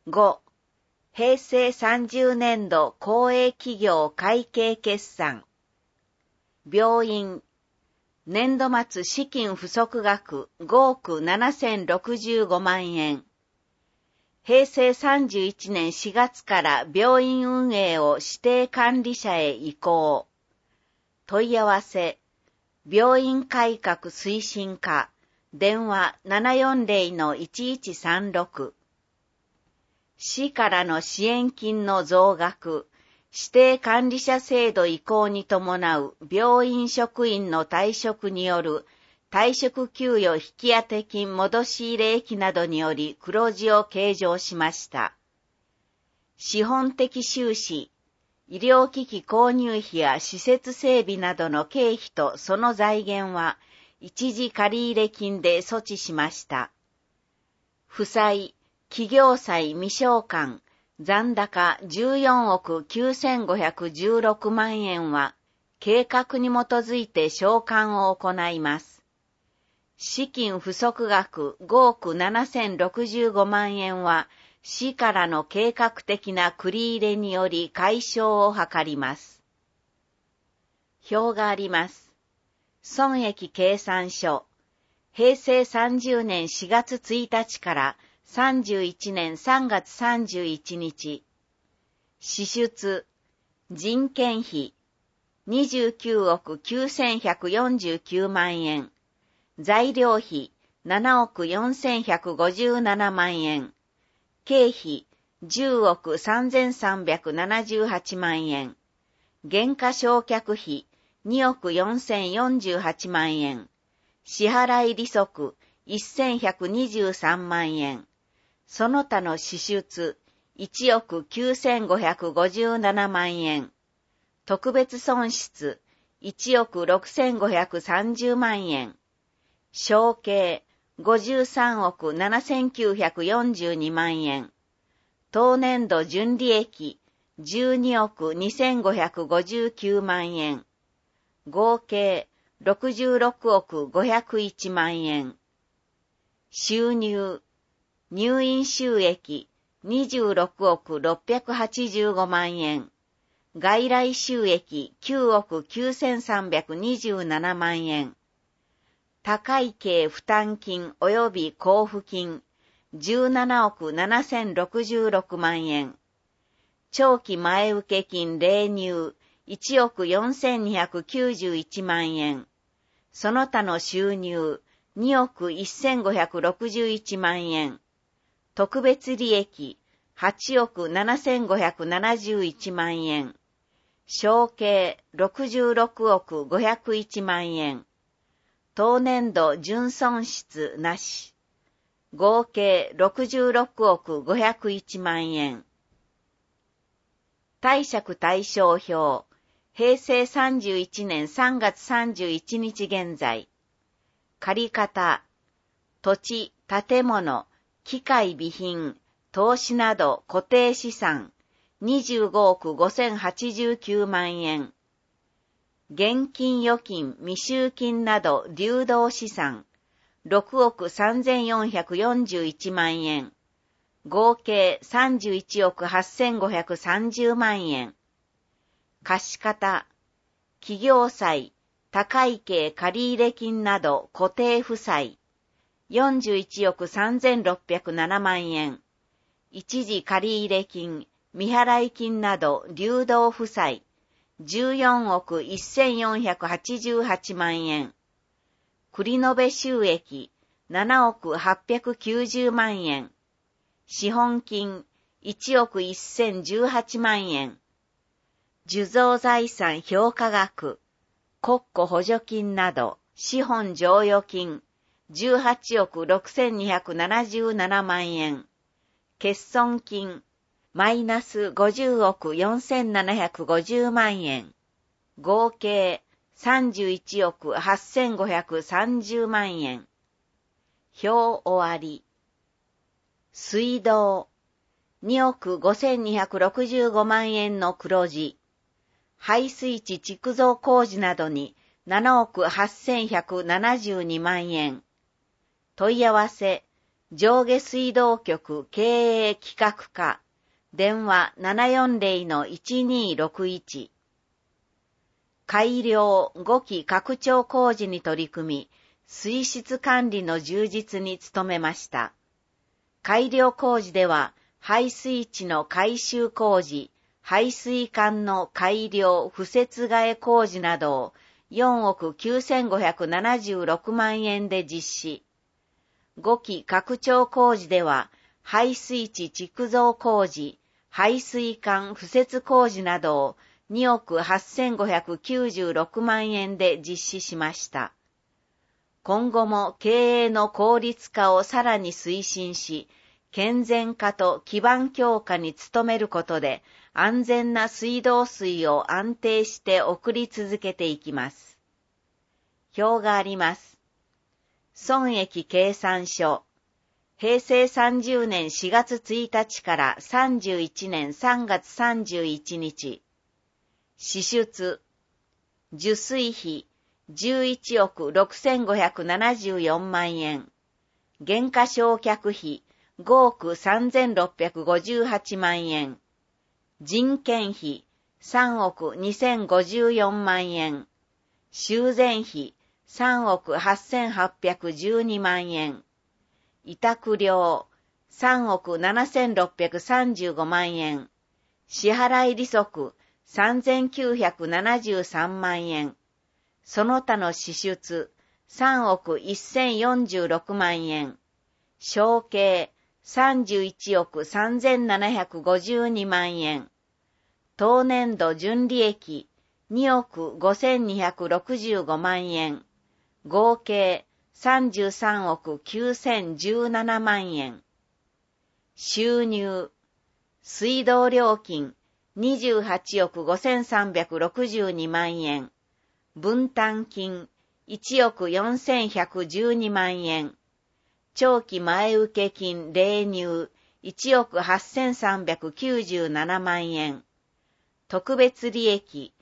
5、平成30年度公営企業会計決算。病院、年度末資金不足額5億7065万円。平成31年4月から病院運営を指定管理者へ移行。問い合わせ、病院改革推進課、電話740-1136。市からの支援金の増額、指定管理者制度移行に伴う病院職員の退職による退職給与引当金戻し入れ益などにより黒字を計上しました。資本的収支、医療機器購入費や施設整備などの経費とその財源は一時借入金で措置しました。負債、企業債未償還、残高14億9516万円は計画に基づいて償還を行います。資金不足額5億7065万円は市からの計画的な繰り入れにより解消を図ります。表があります。損益計算書。平成30年4月1日から31年3月31日。支出、人件費、29億9149万円。材料費、7億4157万円。経費、10億3378万円。減価償却費、2億4048万円。支払利息、1123万円。その他の支出、1億9557万円。特別損失、1億6530万円。承継、53億7942万円。当年度純利益、12億2559万円。合計、66億501万円。収入、入院収益、26億685万円。外来収益、9億9327万円。他会計負担金及び交付金、17億7066万円。長期前請金例入、1億4291万円。その他の収入、2億1561万円。特別利益、8億7571万円。承継、66億501万円。当年度純損失なし。合計66億501万円。貸借対照表。平成31年3月31日現在。借方。土地、建物、機械備品、投資など固定資産。25億5089万円。現金預金、未収金など流動資産、6億3441万円。合計31億8530万円。貸方、企業債、他会計借入金など固定負債、41億3607万円。一時借入金、未払金など流動負債、14億1488万円。繰延収益、7億890万円。資本金、1億1018万円。受贈財産評価額、国庫補助金など、資本剰余金、18億6277万円。欠損金、マイナス50億4750万円。合計31億8530万円。表終わり。水道、2億5265万円の黒字。排水池築造工事などに7億8172万円。問い合わせ、 上下水道局経営企画課、電話 740-1261。改良5期拡張工事に取り組み、水質管理の充実に努めました。改良工事では、排水池の改修工事、排水管の改良敷設替え工事などを4億9576万円で実施。5期拡張工事では、排水池築造工事、排水管敷設工事などを2億8596万円で実施しました。今後も経営の効率化をさらに推進し、健全化と基盤強化に努めることで、安全な水道水を安定して送り続けていきます。表があります。損益計算書。平成30年4月1日から31年3月31日。支出。受水費11億6574万円。減価償却費5億3658万円。人件費3億2054万円。修繕費3億8812万円。委託料3億7635万円。支払い利息3973万円。その他の支出3億1046万円。承継31億3752万円。当年度純利益2億5265万円。合計33億9017万円。収入。水道料金28億5362万円。分担金1億4112万円。長期前請金例入1億8397万円。特別利益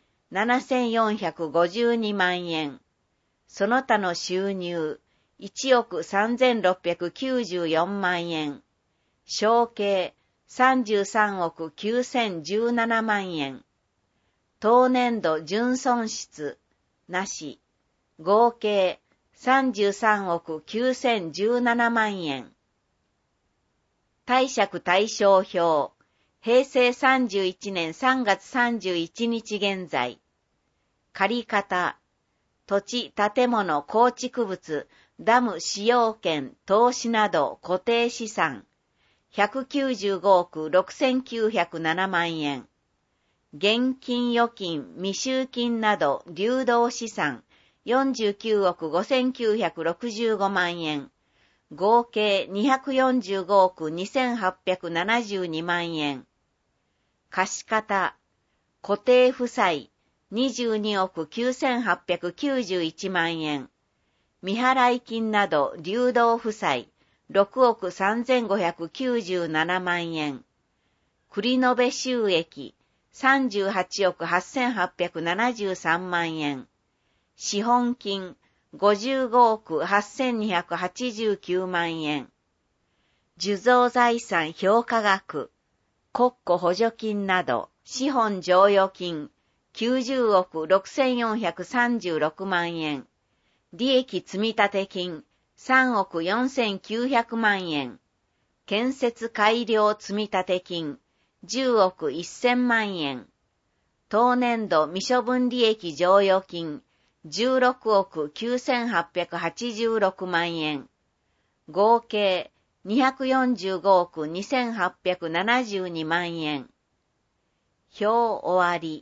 7452万円。その他の収入1億3694万円。承継33億9017万円。当年度純損失なし。合計33億9017万円。貸借対照表。平成31年3月31日現在。借方。土地、建物、構築物、ダム使用権、投資など固定資産。195億6907万円。現金預金、未収金など流動資産。49億5965万円。合計245億2872万円。貸方。固定負債。22億9891万円。未払金など流動負債。6億3597万円。繰延収益。38億8873万円。資本金55億8289万円。受贈財産評価額、国庫補助金など資本剰余金90億6436万円。利益積立金3億4900万円。建設改良積立金10億1000万円。当年度未処分利益剰余金16億9886万円。合計245億2872万円。表終わり。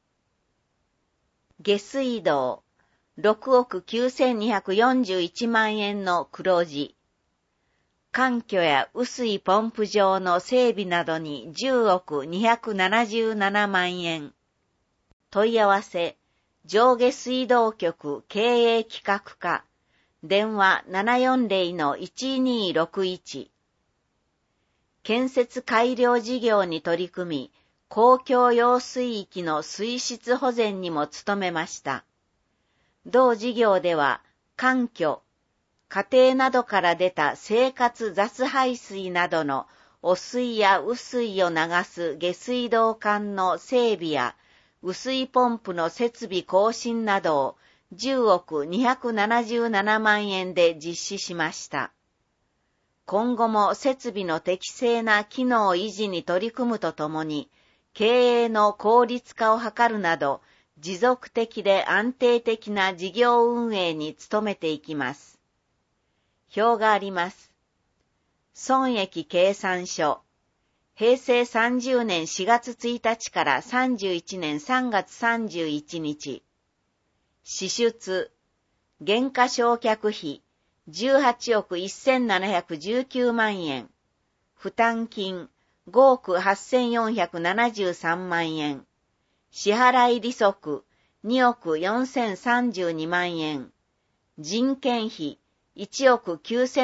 下水道6億9241万円の黒字。環境や雨水ポンプ場の整備などに10億277万円。問い合わせ。上下水道局経営企画課。電話 740-1261。建設改良事業に取り組み、公共用水域の水質保全にも努めました。同事業では、環境、 家庭などから出た生活雑排水などの汚水や雨水を流す下水道管の整備や雨水ポンプの設備更新などを10億277万円で実施しました。今後も設備の適正な機能維持に取り組むとともに、経営の効率化を図るなど、持続的で安定的な事業運営に努めていきます。表があります。損益計算書。平成30年4月1日から31年3月31日。支出。減価償却費。18億1719万円。負担金。5億8473万円。支払利息。2億4032万円。人件費。1億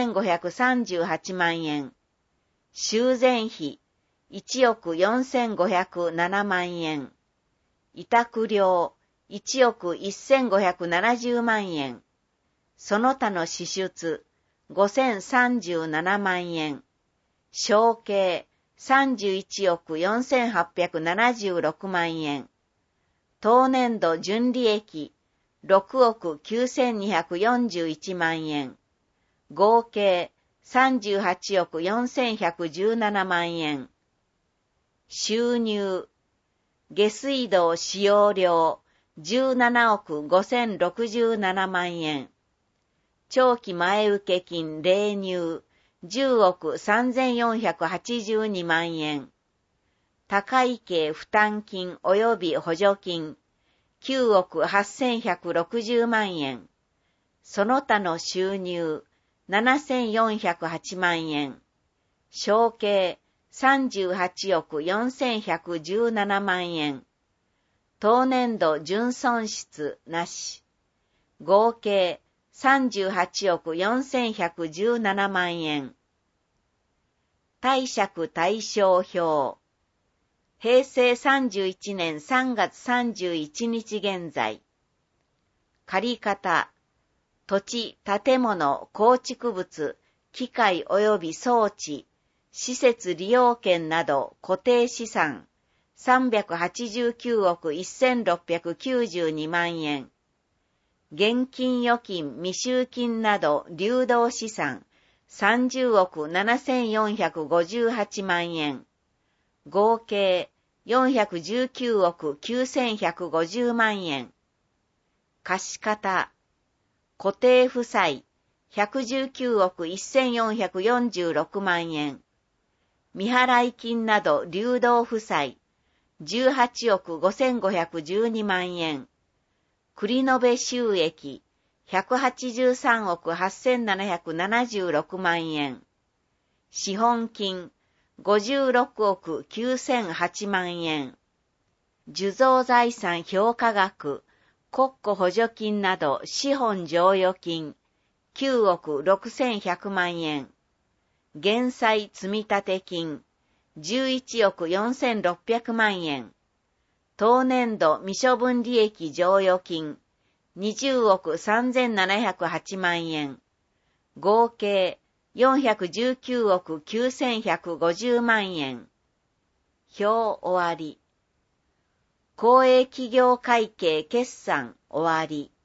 9538万円。修繕費。1億4507万円。委託料。1億1570万円。その他の支出。5037万円。承継。31億4876万円。当年度純利益。6億9241万円。合計38億4117万円。収入。下水道使用料17億5067万円。長期前請金例入10億3482万円。高い系負担金及び補助金9億8160万円。その他の収入7408万円。承継38億4117万円。当年度純損失なし。合計38億4117万円。貸借対照表。平成31年3月31日現在。借方。土地、建物、構築物、機械及び装置、施設利用権など固定資産389億1692万円。現金預金未収金など流動資産30億7458万円。合計419億9150万円。貸方。固定負債119億1446万円。未払金など流動負債18億5512万円。繰延収益183億8776万円。資本金56億9008万円。受贈財産評価額国庫補助金など資本剰余金9億6100万円。減債積立金11億4600万円。当年度未処分利益剰余金20億3708万円。合計419億9150万円。表終わり。公営企業会計決算終わり。